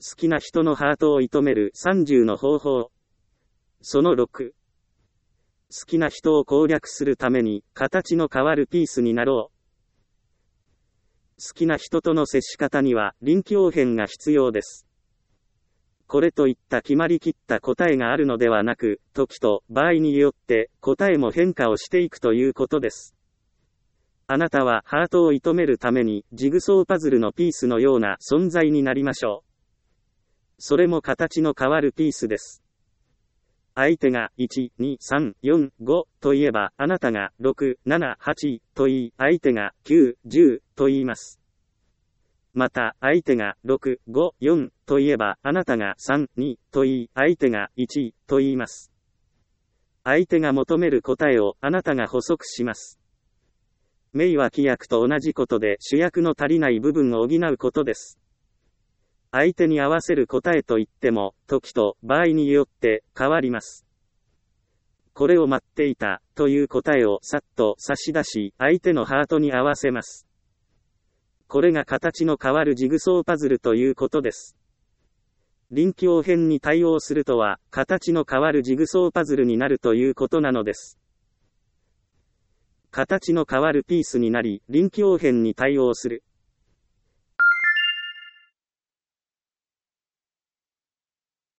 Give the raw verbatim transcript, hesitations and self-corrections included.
好きな人のハートを射止めるさんじゅうの方法。そのろく。好きな人を攻略するために、形の変わるピースになろう。好きな人との接し方には、臨機応変が必要です。これといった決まりきった答えがあるのではなく、時と場合によって答えも変化をしていくということです。あなたはハートを射止めるためにジグソーパズルのピースのような存在になりましょう。それも形の変わるピースです。相手がいち、に、さん、よん、ごと言えば、あなたがろく、なな、はちと言い、相手がきゅう、じゅうと言います。また、相手がろく、ご、よんと言えば、あなたがさん、にと言い、相手がいちと言います。相手が求める答えをあなたが補足します。名脇役と同じことで主役の足りない部分を補うことです。相手に合わせる答えといっても、時と場合によって変わります。これを待っていたという答えをさっと差し出し、相手のハートに合わせます。これが形の変わるジグソーパズルということです。臨機応変に対応するとは、形の変わるジグソーパズルになるということなのです。形の変わるピースになり、臨機応変に対応する。